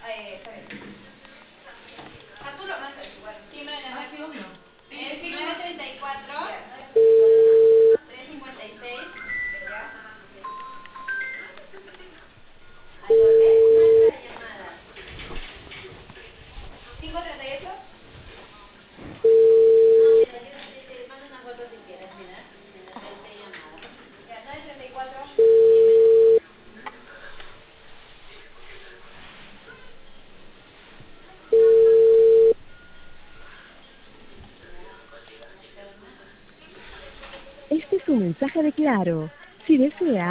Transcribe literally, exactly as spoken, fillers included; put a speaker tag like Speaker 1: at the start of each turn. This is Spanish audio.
Speaker 1: Eh, está bien. Ah, tú lo mandas igual. Sí, me
Speaker 2: Ah, sí, obvio.
Speaker 1: Es nueve treinta y cuatro, tres cincuenta y seis, ¿ya? Aló, ¿ves? No entra de llamada. ¿cinco treinta y ocho? No, mira, yo te, te mando una foto si quieres, mira. Mira, treinta llamada. Ya, nueve treinta y cuatro.
Speaker 3: Este es un mensaje de Claro. Si desea